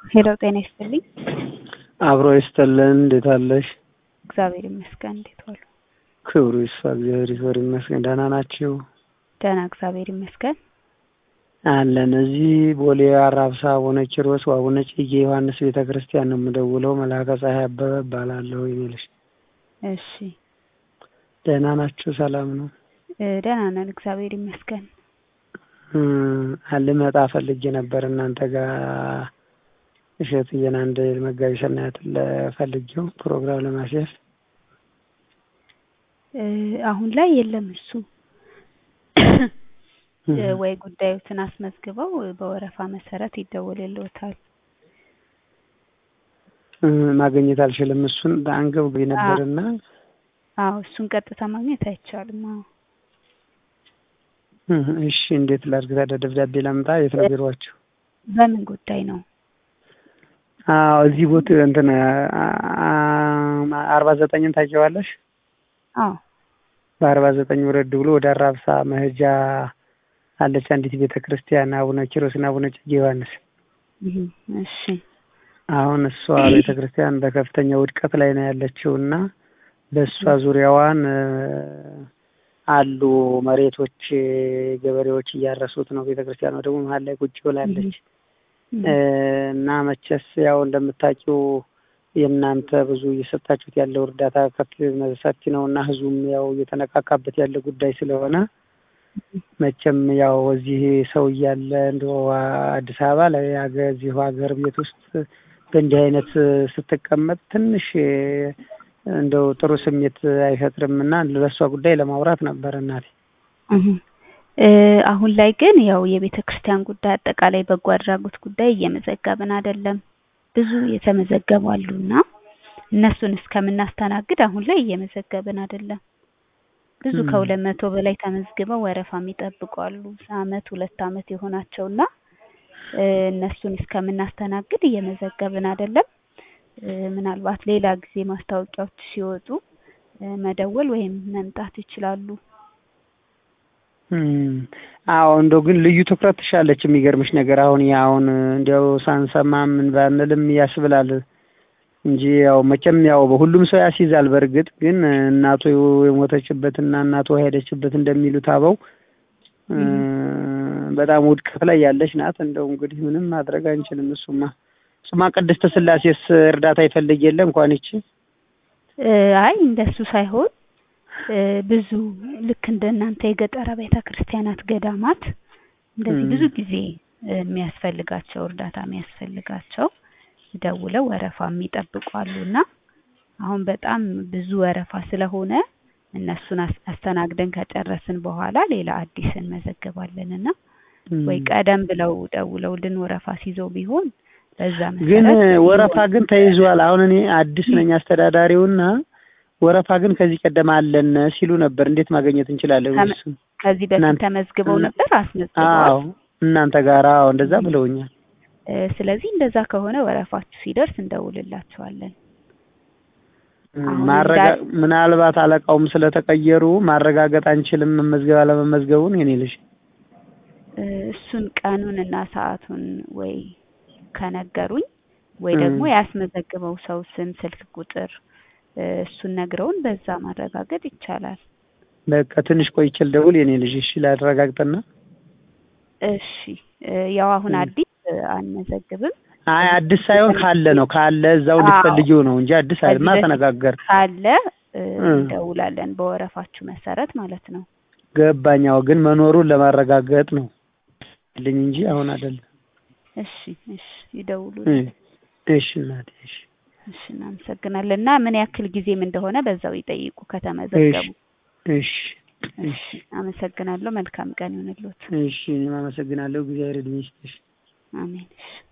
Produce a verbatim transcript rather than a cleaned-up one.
ሄሎ ጤና ይስጥልኝ። አብሮ ይስጥልን። እንዴት አለሽ? እግዚአብሔር ይመስገን። እንዴት ዋሉ? ክብሩ ይስፋ እግዚአብሔር ይክበር ይመስገን። ደህና ናችሁ? ደህና እግዚአብሔር ይመስገን አለን። እዚህ ቦሌ አራብሳ አቡነ ኪሮስ ወአቡነ እጨጌ ዮሐንስ ቤተክርስቲያን ነው የምደውለው። መልአከ ፀሐይ አበበ እባላለሁ ይልሽ። እሺ ደህና ናችሁ? ሰላም ነው? ደህና ነን እግዚአብሔር ይመስገን። አልመጣ ፈልጌ ነበር እናንተ ጋር እሸትዬን አንድ መጋቢ ሰናያት ለፈልጌው ፕሮግራም ለማስያዝ አሁን ላይ የለም እሱ ወይ ጉዳዩን አስመዝግበው በወረፋ መሰረት ይደወልልዎታል። ማግኘት አልችልም እሱን አንገብግቢ ነበርና አዎ እሱን ቀጥታ ማግኘት አይቻልም። አዎ እሺ እንዴት ላድርግ? ታዲያ ደብዳቤ ላምጣ? የት ነው ቢሮአችሁ? በምን ጉዳይ ነው? አዎ እዚህ ቦታ እንትን አርባ ዘጠኝን ታውቂዋለሽ? አዎ በአርባ ዘጠኝ ወረድ ብሎ ወደ አራብሳ መሄጃ አለች አንዲት ቤተክርስቲያን አቡነ ኪሮስና አቡነ እጨጌ ዮሐንስ። እሺ አሁን እሷ ቤተክርስቲያን በከፍተኛ ውድቀት ላይ ነው ያለችውና በእሷ ዙሪያዋን አሉ መሬቶች ገበሬዎች እያረሱት ነው። ቤተክርስቲያኗ ደግሞ መሀል ላይ ቁጭ ብላለች እና መቼስ ያው እንደምታውቂው የእናንተ ብዙ እየሰጣችሁት ያለው እርዳታ ከፍ ሰፊ ነውና ህዝቡም ያው እየተነካካበት ያለ ጉዳይ ስለሆነ መቼም ያው እዚህ ሰው እያለ እንደው አዲስ አበባ ላይ ሀገር እዚህ ሀገር ቤት ውስጥ በእንዲህ አይነት ስትቀመጥ ትንሽ እንደው ጥሩ ስሜት አይፈጥርምና ለሷ ጉዳይ ለማውራት ነበር እናቴ። አሁን ላይ ግን ያው የቤተክርስቲያን ጉዳይ አጠቃላይ በጎ አድራጎት ጉዳይ እየመዘገብን አይደለም። ብዙ የተመዘገቡ አሉና እነሱን እስከምናስተናግድ አሁን ላይ እየመዘገብን አይደለም። ብዙ ከሁለት መቶ በላይ ተመዝግበው ወረፋ የሚጠብቁ አሉ። አመት ሁለት አመት የሆናቸውና እነሱን እስከምናስተናግድ እየመዘገብን አይደለም። ምናልባት ሌላ ጊዜ ማስታወቂያዎች ሲወጡ መደወል ወይም መምጣት ይችላሉ። አዎ እንደው ግን ልዩ ትኩረት ትሻለች። የሚገርምሽ ነገር አሁን ያውን እንደው ሳንሰማ ምን ባንልም ያስብላል እንጂ ያው መቼም ያው በሁሉም ሰው ያስይዛል። በርግጥ ግን እናቱ የሞተችበትና እናቱ ሄደችበት እንደሚሉት አበው በጣም ውድቀት ላይ ያለች ናት። እንደው እንግዲህ ምንም ማድረግ አንችልም። እሱማ እሱማ ቅድስት ስላሴስ እርዳታ ይፈልግ የለ እንኳን እቺ አይ እንደሱ ሳይሆን ብዙ ልክ እንደናንተ የገጠር ቤተክርስቲያናት ገዳማት እንደዚህ ብዙ ጊዜ የሚያስፈልጋቸው እርዳታ የሚያስፈልጋቸው ደውለው ወረፋ የሚጠብቁ አሉና አሁን በጣም ብዙ ወረፋ ስለሆነ እነሱን አስተናግደን ከጨረስን በኋላ ሌላ አዲስ እንመዘግባለንና ወይ ቀደም ብለው ደውለውልን ወረፋ ሲይዘው ቢሆን በዛ መሰረት ግን ወረፋ ግን ተይዟል። አሁን እኔ አዲስ ነኝ አስተዳዳሪውና ወረፋ ግን ከዚህ ቀደም አለን ሲሉ ነበር። እንዴት ማግኘት እንችላለን? እሱ ከዚህ በፊት ተመዝግበው ነበር አስመዝግበው? አዎ እናንተ ጋር አዎ እንደዛ ብለውኛል። ስለዚህ እንደዛ ከሆነ ወረፋችሁ ሲደርስ እንደውልላችኋለን። ማረጋ ምናልባት አለቃውም ስለተቀየሩ ማረጋገጥ አንችልም መመዝገብ አለመመዝገቡን የኔ ልጅ። እሱን ቀኑንና ሰዓቱን ወይ ከነገሩኝ ወይ ደግሞ ያስመዘግበው ሰው ስም፣ ስልክ ቁጥር እሱን ነግረውን በዛ ማረጋገጥ ይቻላል። በቃ ትንሽ ቆይቼ ልደውል የኔ ልጅ። እሺ ላረጋግጥና። እሺ ያው አሁን አዲስ አንመዘግብም። አይ አዲስ ሳይሆን ካለ ነው ካለ እዛው ልትፈልጊው ነው እንጂ አዲስ አይደለም። ተነጋገር ካለ እንደውላለን በወረፋችሁ መሰረት ማለት ነው። ገባኛው ግን መኖሩን ለማረጋገጥ ነው ልኝ እንጂ አሁን አይደለም። እሺ እሺ ይደውሉ። እሺ እናቴ እሺ እሺ እናመሰግናለን። እና ምን ያክል ጊዜም እንደሆነ በዛው ይጠይቁ ከተመዘገቡ። እሺ እሺ አመሰግናለሁ። መልካም ቀን ይሁንልዎት። እሺ እኔም አመሰግናለሁ። እግዚአብሔር ይስጥሽ። አሜን። እሺ